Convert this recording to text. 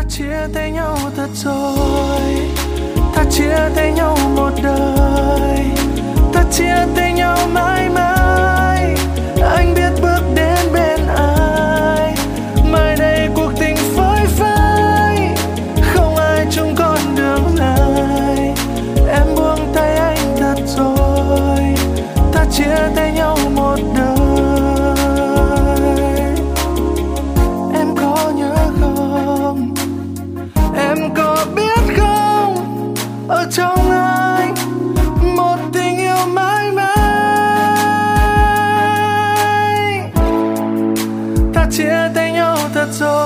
chia tay nhau thật rồi, ta chia tay nhau một đời, ta chia tay nhau mãi mãi. Anh biết bước đến bên ai, mai đây cuộc tình phai phai, không ai chung con đường này. Em buông tay anh thật rồi, ta chia tay nhau một đời. Em có nhớ không, em có biết không, ở trong anh một tình yêu mãi mãi. Ta chia tay nhau thật rồi,